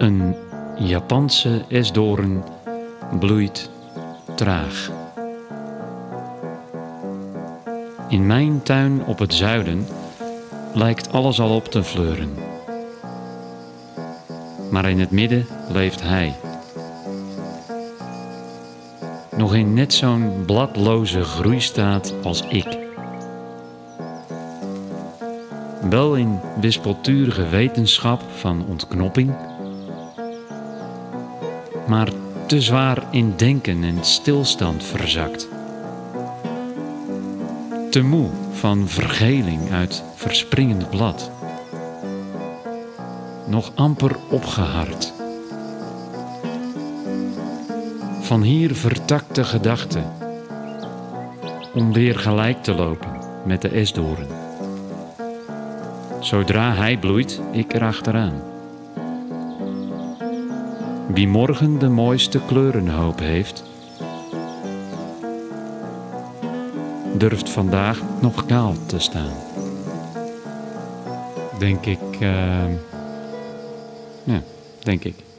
Een Japanse esdoorn bloeit traag. In mijn tuin op het zuiden lijkt alles al op te fleuren. Maar in het midden leeft hij. Nog in net zo'n bladloze groeistaat als ik. Wel in wispelturige wetenschap van ontknopping, maar te zwaar in denken en stilstand verzakt. Te moe van vergeling uit verspringend blad. Nog amper opgehard. Van hier vertakte gedachten, om weer gelijk te lopen met de esdoorn. Zodra hij bloeit, ik erachteraan. Wie morgen de mooiste kleurenhoop heeft, durft vandaag nog kaal te staan. Denk ik.